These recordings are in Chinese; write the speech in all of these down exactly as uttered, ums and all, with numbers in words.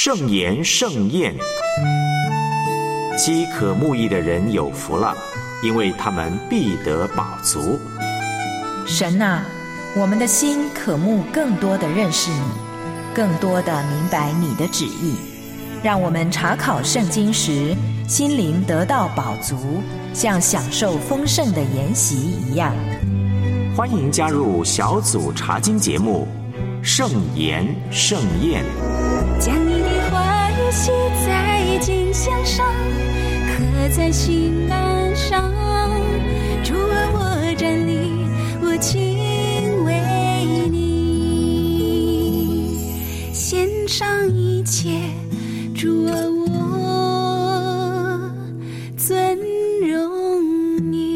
圣言盛宴，饥渴慕义的人有福了，因为他们必得饱足。 神啊，我们的心渴慕更多的认识你，更多的明白你的旨意，让我们查考圣经时心灵得到饱足，像享受丰盛的筵席一样。 欢迎加入小组查经节目圣言盛宴， 将你的话语写在经箱上，刻在心栏上。主啊，我站立，我敬畏你，献上一切。主啊，我尊荣你。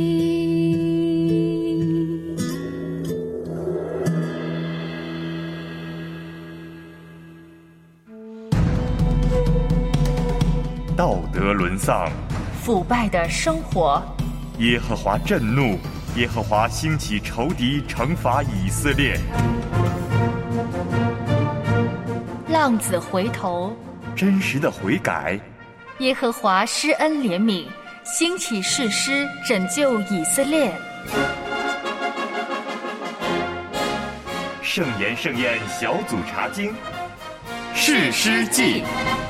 道德沦丧， 腐败的生活， 耶和华震怒，耶和华兴起仇敌，惩罚以色列。 浪子回头， 真实的悔改， 耶和华施恩怜悯，兴起士师，拯救以色列。 圣言盛宴小组查经，士师记。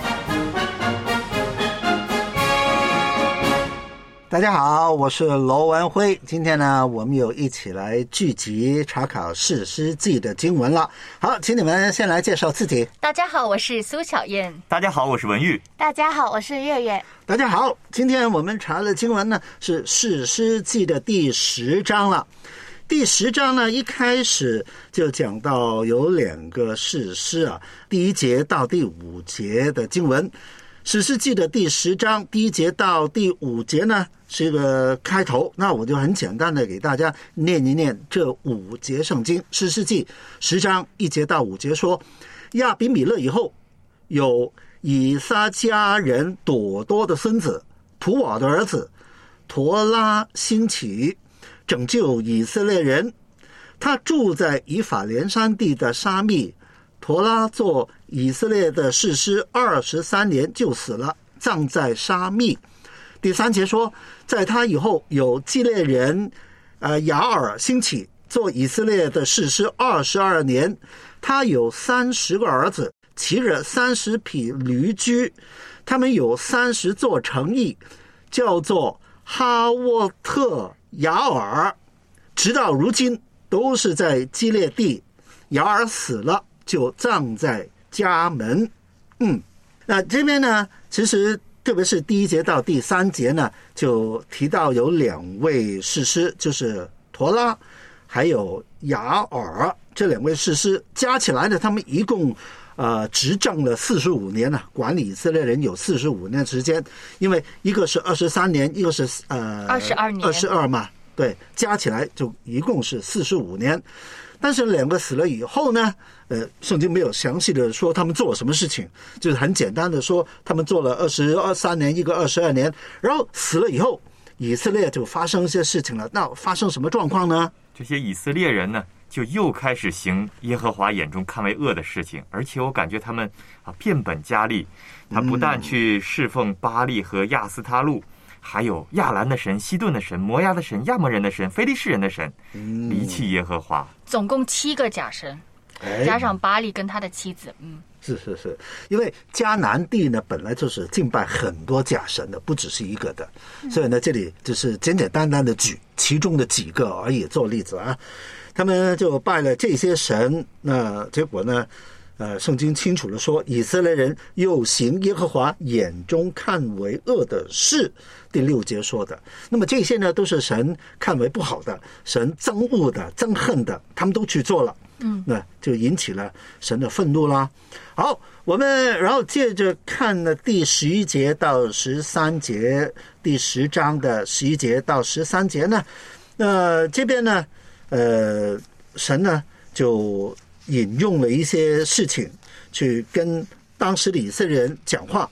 大家好，我是罗文辉。今天呢，我们有一起来聚集查考士师记的经文了。好，请你们先来介绍自己。 大家好，我是苏小燕。 大家好，我是文玉。 大家好，我是月月。 大家好，今天我们查的经文呢是士师记的第十章了。第十章呢，一开始就讲到有两个士师啊，第一节到第五节的经文。士师记的第十章第一节到第五节呢是一个开头，那我就很简单的给大家念一念这五节圣经。士师记十章一节到五节说，亚比米勒以后，有以撒迦人朵多的孙子图瓦的儿子陀拉兴起，拯救以色列人。他住在以法莲山地的沙密，陀拉做以色列的士师二十三年就死了，葬在沙密。第三节说，在他以后有基列人呃雅尔兴起，做以色列的士师二十二年。他有三十个儿子，骑着三十匹驴驹，他们有三十座城邑，叫做哈沃特雅尔，直到如今都是在基列地。雅尔死了，就葬在家门。嗯，那这边呢，其实特别是第一节到第三节呢，就提到有两位士师，就是陀拉还有雅尔这两位士师，加起来呢，他们一共呃执政了四十五年了，管理以色列人有四十五年时间，因为一个是二十三年，一个是呃二十二年， 二十二嘛，对，加起来就一共是四十五年。但是两个死了以后呢，呃，圣经没有详细的说他们做了什么事情，就是很简单的说他们做了二十二三年，一个二十二年，然后死了以后，以色列就发生一些事情了。那发生什么状况呢？ 这些以色列人呢，就又开始行耶和华眼中看为恶的事情，而且我感觉他们啊变本加厉，他不但去侍奉巴利和亚斯他路。还有亚兰的神、西顿的神、摩押的神、亚捫人的神、非利士人的神，离弃耶和华。 总共七个假神，加上巴利跟他的妻子。嗯， 是是是，因为迦南地呢本来就是敬拜很多假神的，不只是一个的，所以呢这里就是简简单单的举其中的几个而已做例子啊。他们就拜了这些神，那结果呢？呃，圣经清楚地说，以色列人又行耶和华眼中看为恶的事，第六节说的。那么这些呢，都是神看为不好的，神憎恶的、憎恨的，他们都去做了。嗯，那就引起了神的愤怒啦。好，我们然后接着看了第十一节到十三节，第十章的十一节到十三节呢，那这边呢，呃，神呢就引用了一些事情去跟当时的以色列人讲话。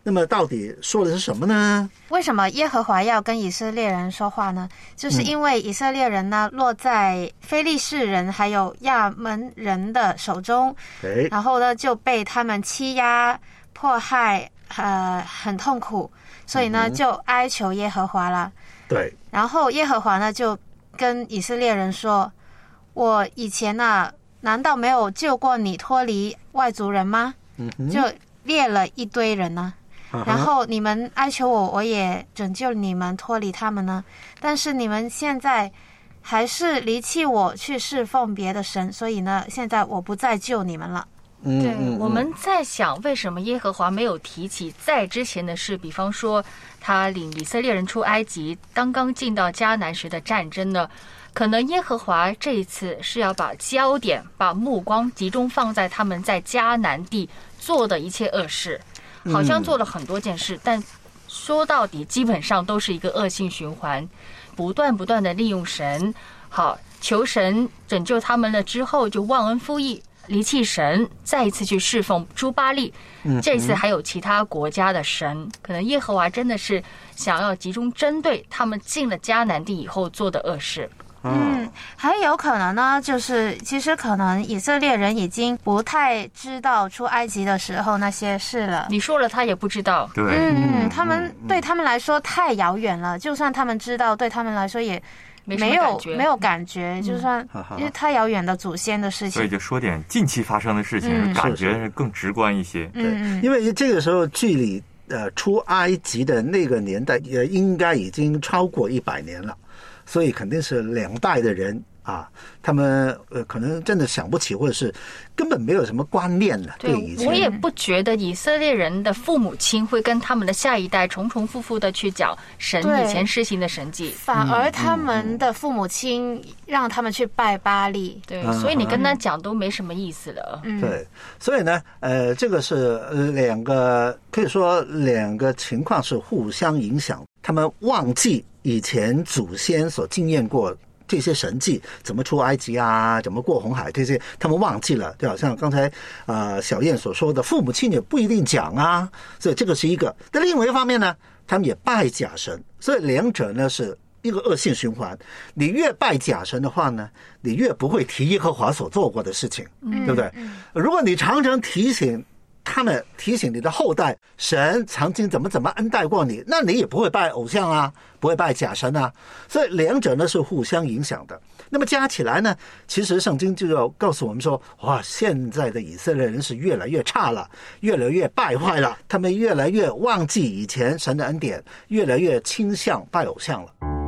那么到底说的是什么呢？ 为什么耶和华要跟以色列人说话呢？就是因为以色列人呢落在非利士人还有亚门人的手中， 哎， 然后呢就被他们欺压迫害，呃，很痛苦，所以呢就哀求耶和华了。 对， 然后耶和华呢就跟以色列人说：“我以前啊，难道没有救过你脱离外族人吗？” 嗯哼， 就列了一堆人呢、 啊然后你们哀求我，我也拯救你们脱离他们呢。但是你们现在还是离弃我去侍奉别的神，所以呢，现在我不再救你们了。 嗯对， 嗯我们在想为什么耶和华没有提起在之前的事，比方说他领以色列人出埃及，刚刚进到迦南时的战争呢？可能耶和华这一次是要把焦点、把目光集中放在他们在迦南地做的一切恶事，好像做了很多件事，但说到底基本上都是一个恶性循环，不断不断的利用神，好求神拯救他们了之后就忘恩负义，离弃神，再一次去侍奉诸巴力。这次还有其他国家的神，可能耶和华真的是想要集中针对他们进了迦南地以后做的恶事。 嗯，还有可能呢，就是其实可能以色列人已经不太知道出埃及的时候那些事了。 你说了他也不知道。 对， 嗯，他们对他们来说太遥远了，就算他们知道，对他们来说也没什么没有感觉没有感觉，就算因为太遥远的祖先的事所以情。 就说点近期发生的事情， 嗯感觉更直观一些。 对， 嗯嗯因为这个时候距离呃出埃及的那个年代也应该已经超过一百年了，所以肯定是两代的人啊，他们呃可能真的想不起，或者是根本没有什么观念了。对以前， 我也不觉得以色列人的父母亲会跟他们的下一代重重复复的去讲神对以前施行的神迹。 反而他们的父母亲让他们去拜巴力。 对， 嗯所以你跟他讲都没什么意思了。 嗯， 对，所以呢，呃，这个是呃两个可以说两个情况是互相影响，他们忘记以前祖先所经验过这些神迹，怎么出埃及啊，怎么过红海，这些他们忘记了，就好像刚才呃小燕所说的，父母亲也不一定讲啊，所以这个是一个。但另外一方面呢，他们也拜假神，所以两者呢是一个恶性循环。你越拜假神的话呢，你越不会提耶和华所做过的事情，对不对？如果你常常提醒他们，提醒你的后代，神曾经怎么怎么恩待过你，那你也不会拜偶像啊，不会拜假神啊。所以两者呢是互相影响的。那么加起来呢，其实圣经就要告诉我们说，哇，现在的以色列人是越来越差了，越来越败坏了，他们越来越忘记以前神的恩典，越来越倾向拜偶像了。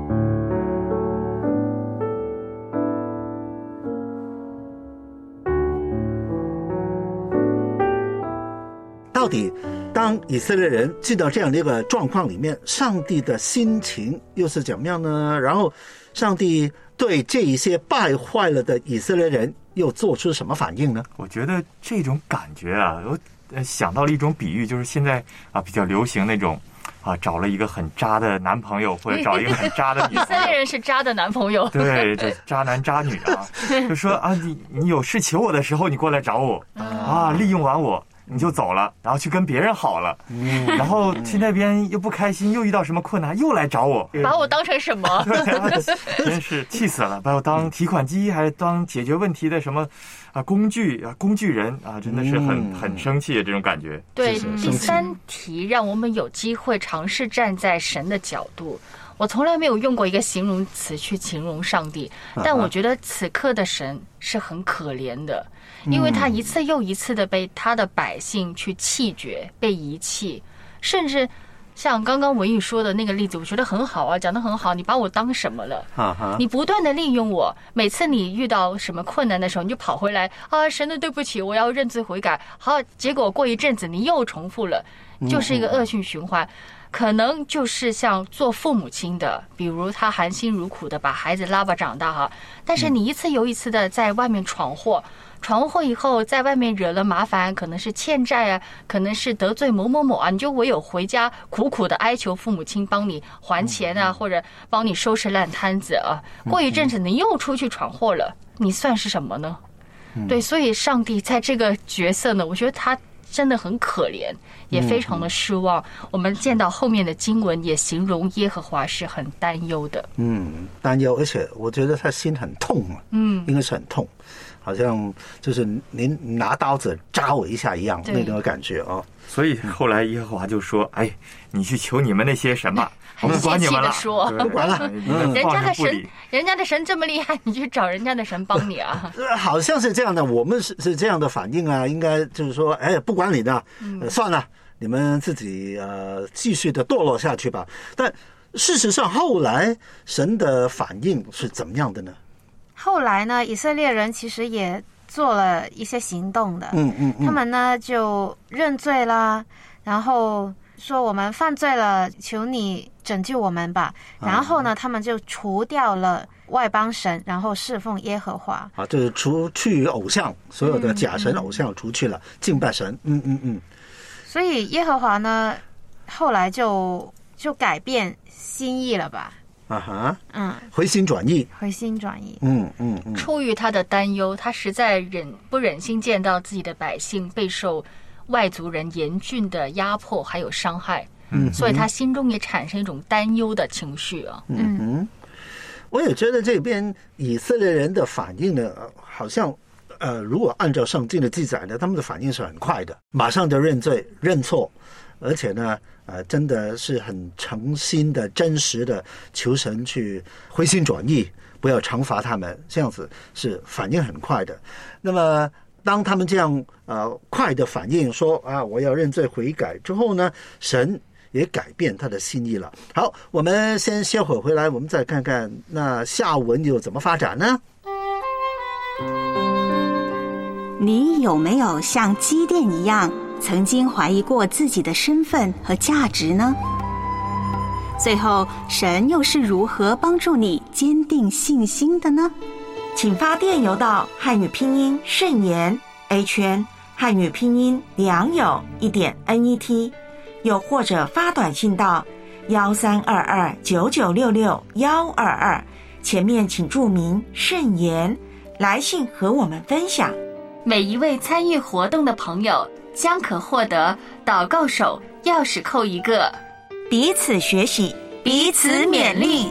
到底当以色列人进到这样的一个状况里面，上帝的心情又是怎么样呢？然后上帝对这一些败坏了的以色列人又做出什么反应呢？ 我觉得这种感觉啊，我想到了一种比喻，就是现在啊比较流行那种啊找了一个很渣的男朋友，或者找一个很渣的女以色朋友。 列人是渣的男朋友。 对，这渣男渣女啊，就说啊，你你有事求我的时候，你过来找我啊，利用完我你就走了，然后去跟别人好了，然后去那边又不开心，又遇到什么困难，又来找我， 把我当成什么？ 对啊，真是气死了，把我当提款机，还当解决问题的什么啊工具啊工具人啊，真的是很很生气的这种感觉。 对， 是第三题让我们有机会尝试站在神的角度。我从来没有用过一个形容词去形容上帝，但我觉得此刻的神是很可怜的，因为他一次又一次的被他的百姓去弃绝、被遗弃，甚至像刚刚文玉说的那个例子，我觉得很好啊，讲得很好。你把我当什么了？你不断的利用我，每次你遇到什么困难的时候，你就跑回来啊，神的对不起，我要认罪悔改。好，结果过一阵子你又重复了，就是一个恶性循环。可能就是像做父母亲的，比如他含辛茹苦的把孩子拉拔长大哈，但是你一次又一次的在外面闯祸，闯祸以后在外面惹了麻烦，可能是欠债啊，可能是得罪某某某啊，你就唯有回家苦苦的哀求父母亲帮你还钱啊，或者帮你收拾烂摊子啊。过一阵子你又出去闯祸了，你算是什么呢？对，所以上帝在这个角色呢，我觉得他真的很可怜，也非常的失望。嗯、我们见到后面的经文也形容耶和华是很担忧的， 嗯，担忧，而且我觉得他心很痛啊，嗯，应该是很痛，好像就是您拿刀子扎我一下一样那种感觉哦。 所以后来耶和华就说：“哎，你去求你们那些神吧。”我们管你们了， 不管了。 人家的神，人家的神这么厉害，你去找人家的神帮你啊？ 好像是这样的，我们是是这样的反应啊。应该就是说，哎，不管你的，呃、算了，你们自己呃继续的堕落下去吧。但事实上，后来神的反应是怎么样的呢？ 后来呢，以色列人其实也做了一些行动的，嗯嗯嗯，他们呢就认罪啦，然后说我们犯罪了，求你拯救我们吧。然后呢，他们就除掉了外邦神，然后侍奉耶和华。 啊，就是除去偶像，所有的假神偶像除去了，嗯、敬拜神。嗯嗯嗯。 所以耶和华呢，后来就就改变心意了吧？ 啊哈，嗯，回心转意， 回心转意。 嗯嗯嗯。 出于他的担忧，他实在忍不忍心见到自己的百姓备受外族人严峻的压迫还有伤害，嗯，所以他心中也产生一种担忧的情绪啊。 嗯嗯，我也觉得这边以色列人的反应呢，好像呃，如果按照圣经的记载呢，他们的反应是很快的，马上就认罪认错，而且呢，呃，真的是很诚心的、真实的求神去回心转意，不要惩罚他们，这样子是反应很快的。那么当他们这样呃快的反应说啊，我要认罪悔改之后呢，神也改变他的心意了。好，我们先歇会回来，我们再看看那下文又怎么发展呢？ 你有没有像基甸一样，曾经怀疑过自己的身份和价值呢？最后，神又是如何帮助你坚定信心的呢？请发电邮到汉语拼音圣言 A 圈汉语拼音良友一点 N E T， 又或者发短信到幺三二二九九六六幺二二，前面请注明圣言，来信和我们分享。 每一位参与活动的朋友将可获得祷告手钥匙扣一个， 彼此学习，彼此勉励。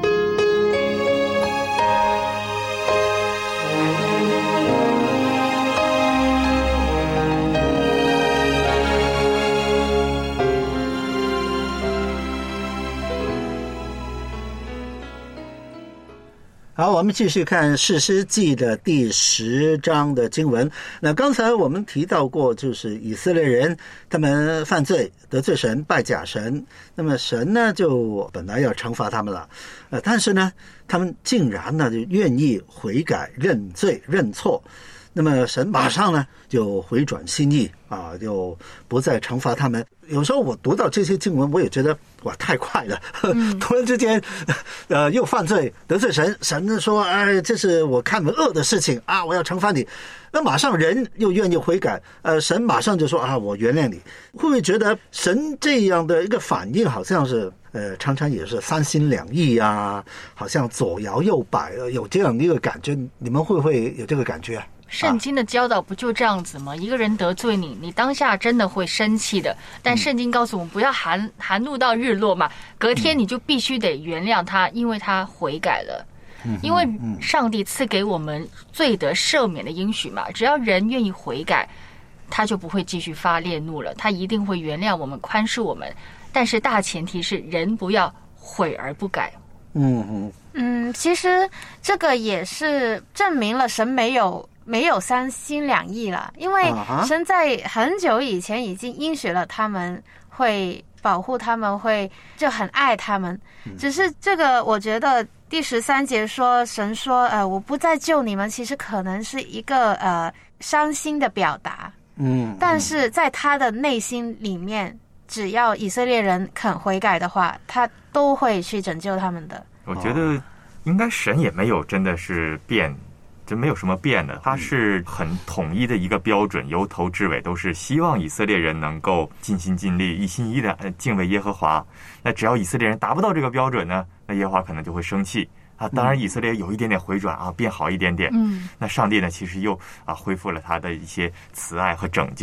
好，我们继续看士师记的第十章的经文。那刚才我们提到过，就是以色列人他们犯罪得罪神拜假神，那么神呢就本来要惩罚他们了，呃，但是呢他们竟然呢就愿意悔改认罪认错，那么神马上呢就回转心意啊，就不再惩罚他们。有时候我读到这些经文，我也觉得哇太快了，嗯、突然之间呃又犯罪得罪神，神说哎这是我看为恶的事情啊，我要惩罚你，那马上人又愿意悔改，呃神马上就说啊我原谅你。会不会觉得神这样的一个反应好像是呃常常也是三心两意啊，好像左摇右摆，有这样的一个感觉？你们会不会有这个感觉啊？ 圣经的教导不就这样子吗？一个人得罪你，你当下真的会生气的，但圣经告诉我们不要含含怒到日落嘛，隔天你就必须得原谅他，因为他悔改了。因为上帝赐给我们罪得赦免的应许嘛，只要人愿意悔改，他就不会继续发烈怒了，他一定会原谅我们宽恕我们，但是大前提是人不要悔而不改。 嗯嗯嗯，其实这个也是证明了神没有没有三心两意了，因为神在很久以前已经应许了他们会保护他们，会就很爱他们。只是这个我觉得第十三节说神说呃我不再救你们，其实可能是一个呃伤心的表达。嗯，但是在他的内心里面，只要以色列人肯悔改的话，他都会去拯救他们的。 我觉得应该神也没有真的是变，真没有什么变的，他是很统一的一个标准，由头至尾都是希望以色列人能够尽心尽力一心一意的敬畏耶和华。那只要以色列人达不到这个标准呢，那耶和华可能就会生气啊。当然以色列有一点点回转啊，变好一点点，嗯，那上帝呢其实又啊恢复了他的一些慈爱和拯救。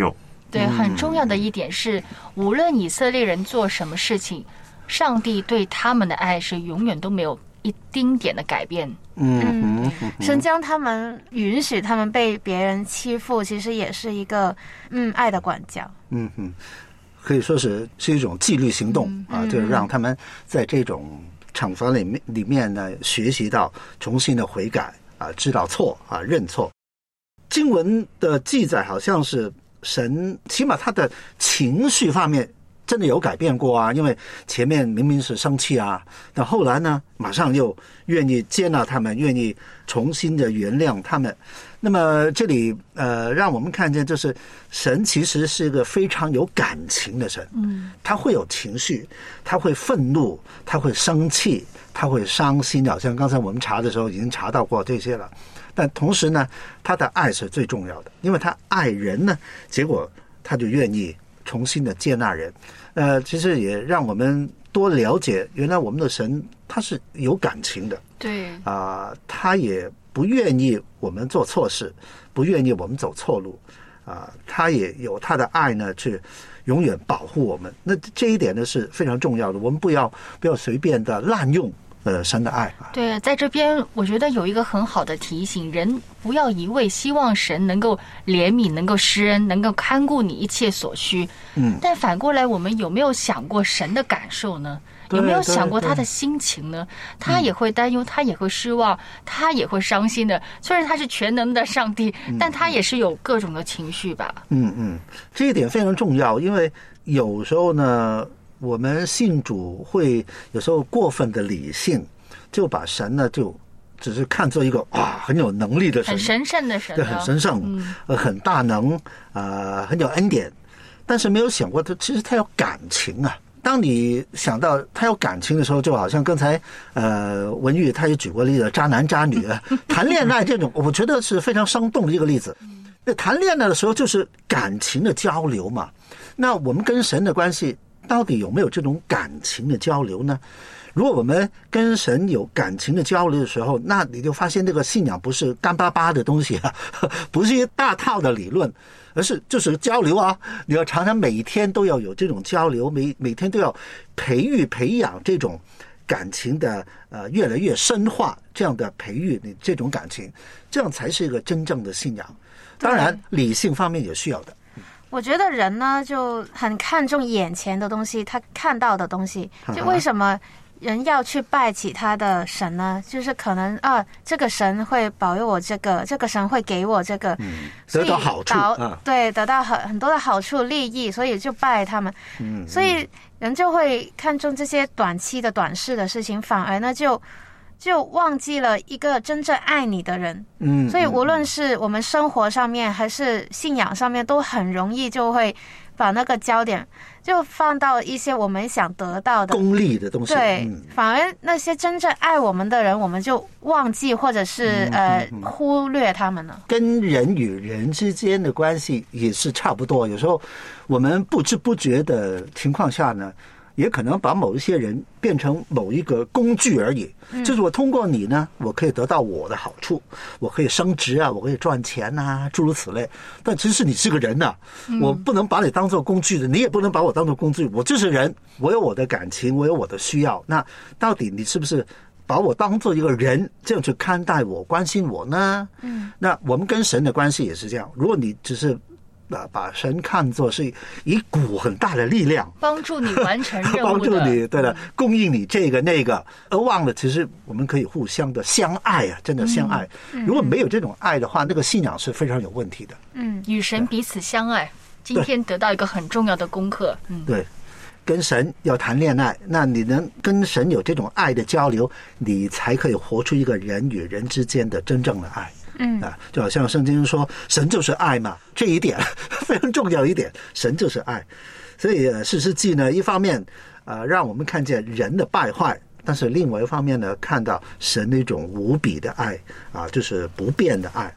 对，很重要的一点是，无论以色列人做什么事情，上帝对他们的爱是永远都没有一丁点的改变。 嗯，神将他们允许他们被别人欺负，其实也是一个嗯爱的管教。 嗯嗯，可以说是是一种纪律行动、嗯、啊，就是让他们在这种惩罚里面里面呢，学习到重新的悔改啊，知道错啊，认错。经文的记载好像是神，起码他的情绪方面真的有改变过啊，因为前面明明是生气啊，但后来呢，马上又愿意接纳他们，愿意重新的原谅他们。那么这里呃，让我们看见，就是神其实是一个非常有感情的神，嗯，他会有情绪，他会愤怒，他会生气，他会伤心，好像刚才我们查的时候已经查到过这些了。但同时呢，他的爱是最重要的，因为他爱人呢，结果他就愿意重新的接纳人。呃，其实也让我们多了解，原来我们的神他是有感情的， 对啊、呃，他也不愿意我们做错事，不愿意我们走错路，啊、呃，他也有他的爱呢，去永远保护我们。那这一点呢是非常重要的，我们不要不要随便的滥用呃神的爱。 对，在这边我觉得有一个很好的提醒，人不要一味希望神能够怜悯，能够施恩，能够看顾你一切所需。嗯，但反过来，我们有没有想过神的感受呢？有没有想过他的心情呢？他也会担忧，他也会失望，他也会伤心的。虽然他是全能的上帝，但他也是有各种的情绪吧。 嗯嗯，这一点非常重要，因为有时候呢，我们信主会有时候过分的理性，就把神呢就只是看作一个啊很有能力的神， 很神圣的神、哦， 对，很神圣，嗯、呃，很大能，啊、呃，很有恩典，但是没有想过他其实他有感情啊。当你想到他有感情的时候，就好像刚才呃文玉他也举过例子，渣男渣女谈恋爱这种，我觉得是非常生动的一个例子。那谈恋爱的时候就是感情的交流嘛，那我们跟神的关系到底有没有这种感情的交流呢？如果我们跟神有感情的交流的时候，那你就发现这个信仰不是干巴巴的东西啊，不是一大套的理论，而是就是交流啊！你要常常每天都要有这种交流，每每天都要培育培养这种感情的呃越来越深化，这样的培育你这种感情，这样才是一个真正的信仰。当然，理性方面也需要的。 我觉得人呢就很看重眼前的东西，他看到的东西，就为什么人要去拜其他的神呢？就是可能啊，这个神会保佑我这个，这个神会给我这个， 嗯、得到好处，啊、 对，得到很很多的好处利益，所以就拜他们。嗯，所以人就会看重这些短期的短视的事情，反而呢就就忘记了一个真正爱你的人。嗯，所以无论是我们生活上面还是信仰上面，都很容易就会把那个焦点就放到一些我们想得到的功利的东西， 对、 嗯， 反而那些真正爱我们的人，我们就忘记或者是、嗯、呃、嗯、忽略他们了。 跟人与人之间的关系也是差不多，有时候我们不知不觉的情况下呢，也可能把某一些人变成某一个工具而已，嗯、就是我通过你呢，我可以得到我的好处，我可以升职啊，我可以赚钱啊，诸如此类。但其实你是个人呐、啊嗯，我不能把你当做工具的，你也不能把我当做工具，我就是人，我有我的感情，我有我的需要。那到底你是不是把我当做一个人这样去看待我、关心我呢？嗯，那我们跟神的关系也是这样，如果你只是把神看作是一股很大的力量， 帮助你完成任务的， 帮助你，对了，供应你这个那个，而忘了其实我们可以互相的相爱啊，真的相爱。嗯、如果没有这种爱的话，那个信仰是非常有问题的。 嗯，与神彼此相爱，今天得到一个很重要的功课。嗯， 对，跟神要谈恋爱，那你能跟神有这种爱的交流，你才可以活出一个人与人之间的真正的爱。嗯啊，就好像圣经说神就是爱嘛，这一点非常重要一点，神就是爱。所以呃，士师记呢，一方面呃让我们看见人的败坏，但是另外一方面呢，看到神那种无比的爱啊，就是不变的爱。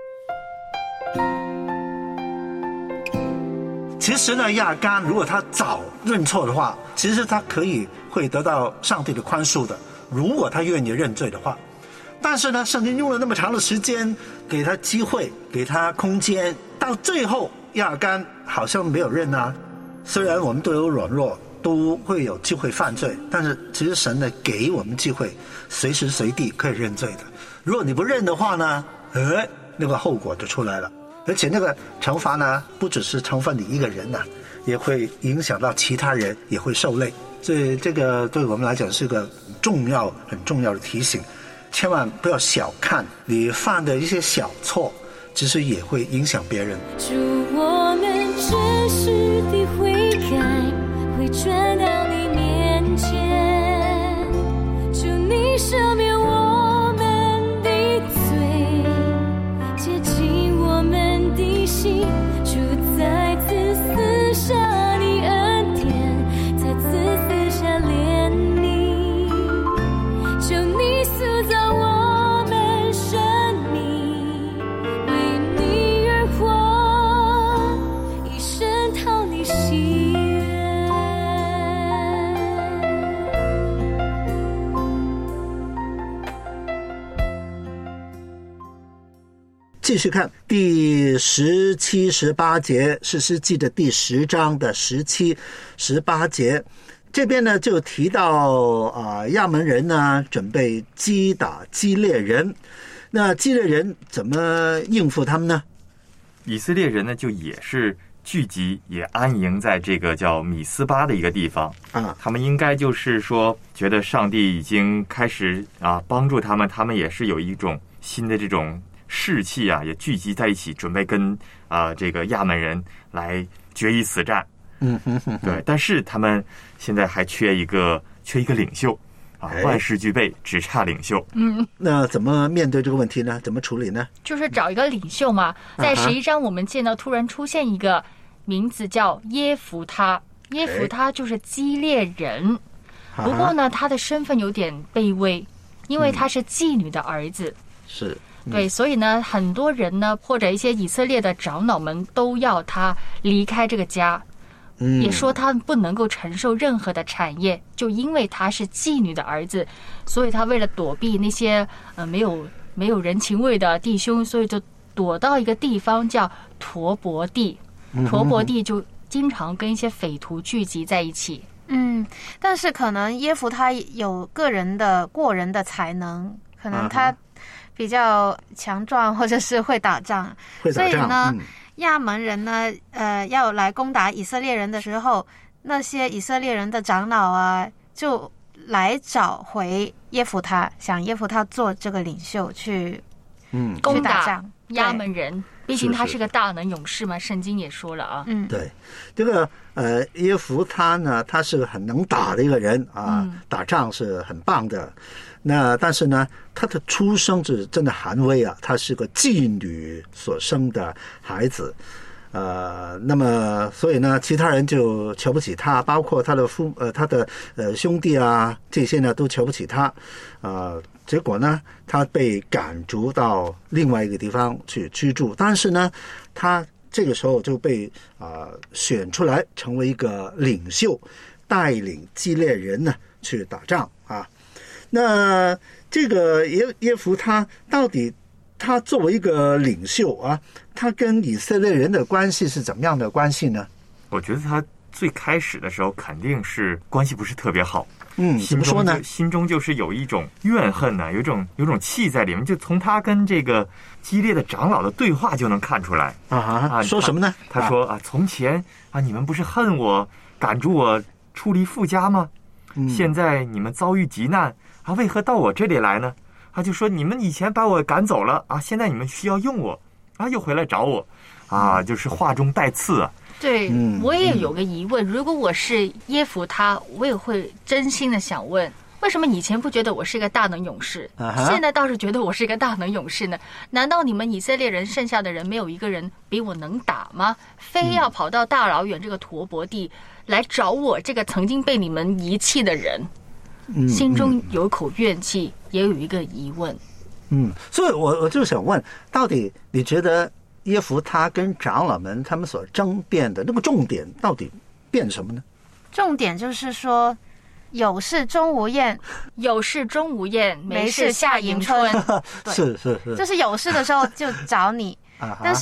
其实呢，亚干如果他早认错的话，其实他可以会得到上帝的宽恕的，如果他愿意认罪的话。但是呢，圣经用了那么长的时间，给他机会，给他空间，到最后亚干好像没有认啊。虽然我们都有软弱，都会有机会犯罪，但是其实神呢给我们机会，随时随地可以认罪的。如果你不认的话呢，哎，那个后果就出来了。而且那个惩罚呢，不只是惩罚你一个人呐、啊，也会影响到其他人，也会受累。所以这个对我们来讲是个重要、很重要的提醒，千万不要小看你犯的一些小错，其实也会影响别人。 祝我们真实地悔改，回转到你面前，祝你赦免我们的罪，洁净我们的心，主再次赐下你恩典，再次赐下怜悯，求你塑造我们生命，为你而活，一生讨你喜悦。 继续看第十七、十八节，士师记的第十章的十七、十八节，这边呢就提到啊，亚门人呢准备击打基列人，那基列人怎么应付他们呢？ 以色列人呢就也是聚集，也安营在这个叫米斯巴的一个地方啊。 他们应该就是说，觉得上帝已经开始啊帮助他们，他们也是有一种新的这种士气啊，也聚集在一起，准备跟啊、呃、这个亚门人来决一死战。 嗯哼哼哼， 对，但是他们现在还缺一个缺一个领袖啊，万事俱备，只差领袖。 嗯， 那怎么面对这个问题呢？怎么处理呢？ 就是找一个领袖嘛。在十一章我们见到突然出现一个名字叫耶弗他，耶弗他就是基列人，不过呢，他的身份有点卑微，因为他是妓女的儿子。 是。 对，所以呢，很多人呢，或者一些以色列的长老们都要他离开这个家， 嗯， 也说他不能够承受任何的产业，就因为他是妓女的儿子，所以他为了躲避那些呃没有没有人情味的弟兄，所以就躲到一个地方叫陀伯地，陀伯地就经常跟一些匪徒聚集在一起。 嗯，但是可能耶弗他有个人的过人的才能，可能他比较强壮，或者是会打仗， 会打仗。 所以呢， 嗯、 亚门人呢，呃，要来攻打以色列人的时候，那些以色列人的长老啊，就来找回耶弗他，想耶弗他做这个领袖去， 嗯， 攻打仗亚门人。毕竟他是个大能勇士嘛，圣经也说了啊。 嗯， 对，这个呃耶弗他呢，他是很能打的一个人啊， 嗯、 打仗是很棒的。那但是呢，他的出生是真的寒微啊，他是个妓女所生的孩子，呃，那么所以呢，其他人就瞧不起他，包括他的父呃他的呃兄弟啊，这些呢都瞧不起他，啊、呃，结果呢，他被赶逐到另外一个地方去居住，但是呢，他这个时候就被啊、呃、选出来成为一个领袖，带领基列人呢去打仗啊。那这个耶耶弗他到底他作为一个领袖啊，他跟以色列人的关系是怎么样的关系呢？ 我觉得他最开始的时候肯定是关系不是特别好。 嗯，怎么说呢？ 心中就是有一种怨恨呢、啊，有一种有一种气在里面，就从他跟这个激烈的长老的对话就能看出来啊啊！说什么呢？ 他, 他说啊，从前啊，你们不是恨我，赶逐我出离父家吗？ 嗯、 现在你们遭遇急难啊，为何到我这里来呢？他就说你们以前把我赶走了啊，现在你们需要用我啊，又回来找我啊，就是话中带刺啊。 对， 嗯、 我也有个疑问，如果我是耶弗他，我也会真心的想问，为什么以前不觉得我是一个大能勇士， 啊、 现在倒是觉得我是一个大能勇士呢？难道你们以色列人剩下的人没有一个人比我能打吗？非要跑到大老远这个陀伯地来找我这个曾经被你们遗弃的人？ 嗯、 心中有一口怨气，嗯、也有一个疑问。 嗯，所以我我就想问，到底你觉得耶弗他跟长老们他们所争辩的那个重点到底辩什么呢？ 重点就是说，有事终无厌， 有事终无厌，没没事事夏夏迎迎春。 对， 是是是， 就是有事的时候就找你，但是呢，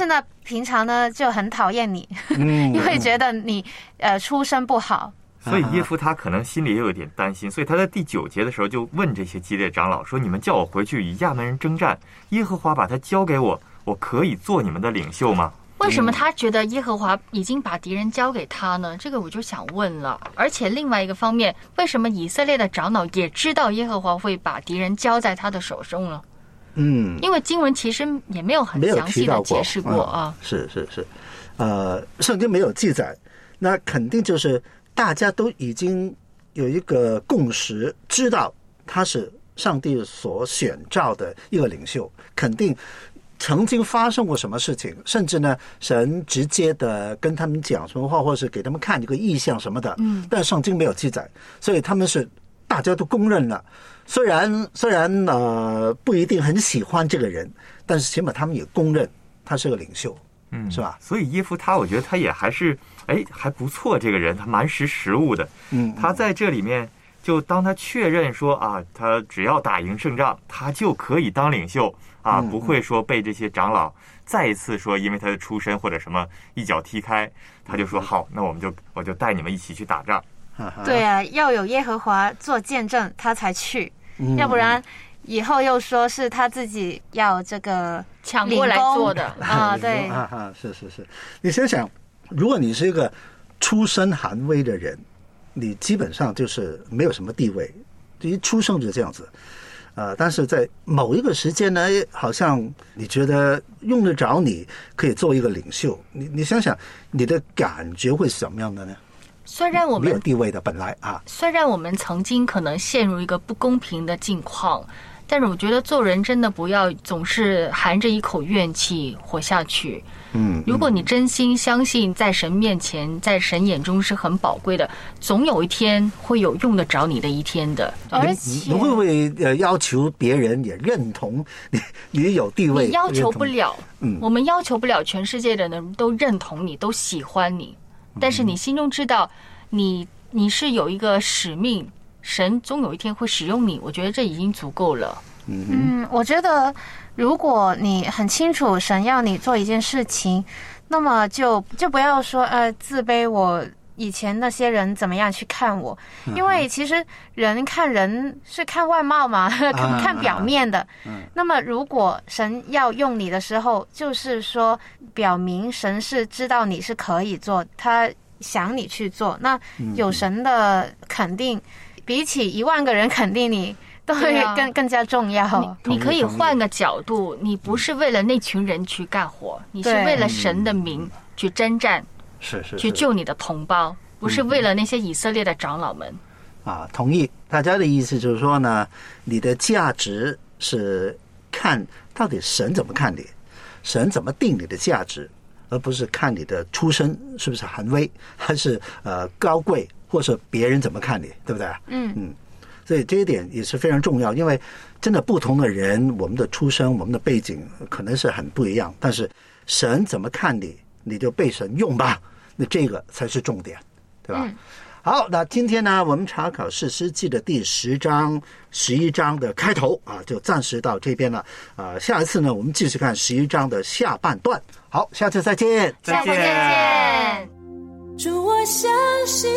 平常呢就很讨厌你， 嗯你会觉得你呃出身不好。 所以耶夫他可能心里也有点担心，所以他在第九节的时候就问这些基列长老说：“你们叫我回去与亚门人征战，耶和华把他交给我，我可以做你们的领袖吗？” 为什么他觉得耶和华已经把敌人交给他呢？这个我就想问了。而且另外一个方面，为什么以色列的长老也知道耶和华会把敌人交在他的手中呢？ 嗯， 因为经文其实也没有很详细的解释过啊。 是是是，呃，圣经没有记载，那肯定就是大家都已经有一个共识，知道他是上帝所选召的一个领袖，肯定曾经发生过什么事情，甚至呢，神直接的跟他们讲什么话，或者是给他们看一个意象什么的，嗯，但圣经没有记载，所以他们是大家都公认了。虽然虽然呃不一定很喜欢这个人，但是起码他们也公认他是个领袖，嗯，是吧？ 所以耶夫他，我觉得他也还是哎还不错，这个人他蛮识时务的，嗯，他在这里面。就当他确认说啊，他只要打赢胜仗，他就可以当领袖啊，不会说被这些长老再一次说因为他的出身或者什么一脚踢开，他就说好，那我们就我就带你们一起去打仗。 对啊，要有耶和华做见证，他才去，嗯、要不然以后又说是他自己要这个抢过来做的啊。对啊，是是是，你想想，如果你是一个出身寒微的人。你基本上就是没有什么地位，一出生就这样子，呃，但是在某一个时间呢，好像你觉得用得着你可以做一个领袖，你你想想，你的感觉会是怎么样的呢？ 虽然我们没有地位的本来啊， 虽然我们曾经可能陷入一个不公平的境况，但是我觉得做人真的不要总是含着一口怨气活下去。嗯，如果你真心相信在神面前，在神眼中是很宝贵的，总有一天会有用得着你的一天的。而且你会不会呃要求别人也认同你？你有地位？ 你要求不了，嗯，我们要求不了全世界的人都认同你，都喜欢你，但是你心中知道你你是有一个使命，神终有一天会使用你，我觉得这已经足够了。 嗯，我觉得如果你很清楚神要你做一件事情，那么就就不要说呃自卑，我以前那些人怎么样去看我，因为其实人看人是看外貌嘛，看表面的。那么如果神要用你的时候，就是说表明神是知道你是可以做，他想你去做，那有神的肯定比起一万个人肯定你都会更、啊、更加重要。 你, 你可以换个角度，你不是为了那群人去干活，你是为了神的名去征战， 是是去救你的同胞，不是为了那些以色列的长老们。 啊，同意。大家的意思就是说呢，你的价值是看到底神怎么看你，神怎么定你的价值，而不是看你的出身是不是寒微，还是呃高贵，或是别人怎么看你，对不对？嗯嗯。所以这一点也是非常重要，因为真的不同的人，我们的出身、我们的背景可能是很不一样，但是神怎么看你，你就被神用吧，那这个才是重点，对吧？嗯、好，那今天呢，我们查考士师记的第十章、十一章的开头啊，就暂时到这边了啊。下一次呢，我们继续看十一章的下半段。好，下次再见， 下次再见。 主，我相信。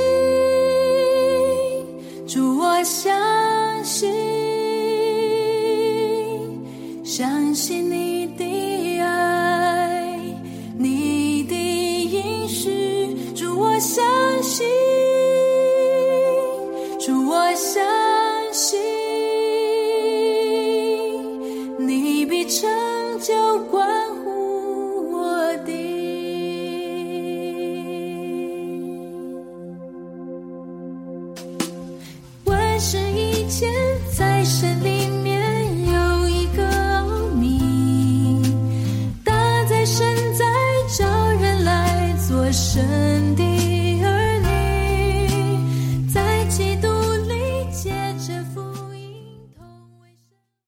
主，我相信，相信你的爱，你的应许。主，我相信，主，我相信，你必成就关乎我的。是一切在神里面有一个奥秘，大在神在找人来做神的